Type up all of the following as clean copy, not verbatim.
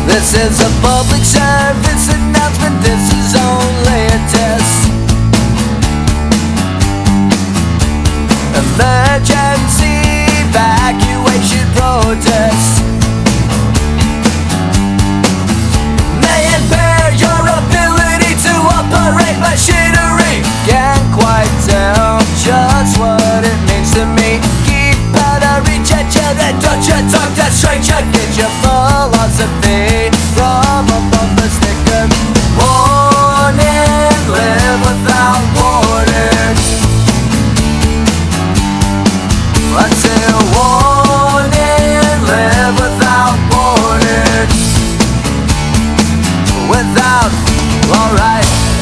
This is a public service announcement, this is only a test. Emergency evacuation protest may impair your ability to operate machinery. Can't quite tell just what it means to me. Keep out of reach at children, don't you talk to stranger. Get your philosophy from a bumper sticker. Warning, live without warning. I say warning, live without warning. Without, alright.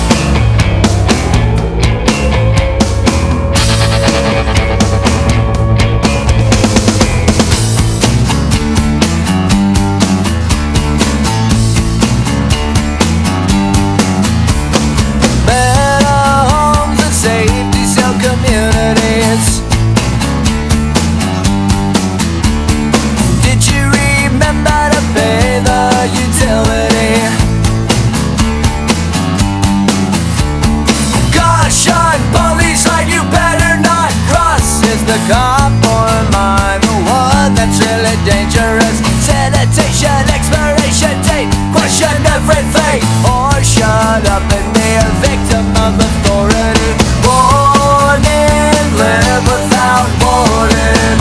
The cop or am I the one that's really dangerous? Sanitation, expiration date, question everything, or shut up and be a victim of authority. Warning, live without warning.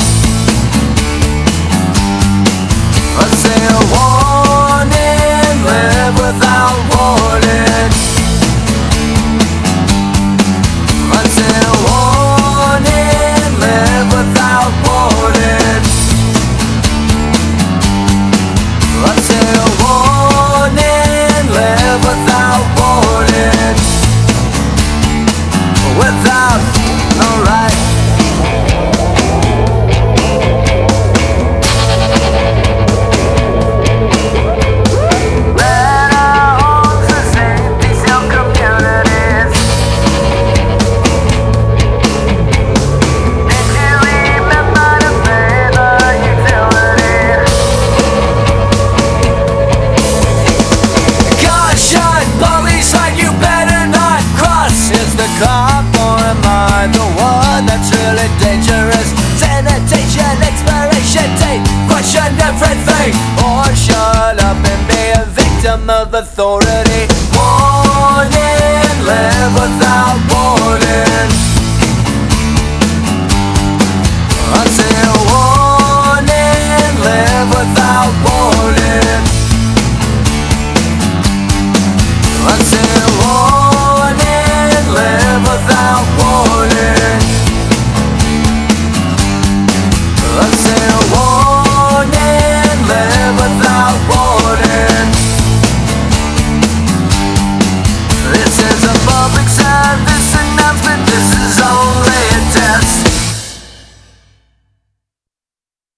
I say a warning, live without warning. I say a warning, live without warning. I say a warning, live without warning. Without, alright. Better homes and safety self communities. Did you remember to pay the utility? Caution, police line, you better not cross. Is the cop or am I the one that's really dangerous? Sanitation, expiration date, question everything, or shut up and be a victim of authority.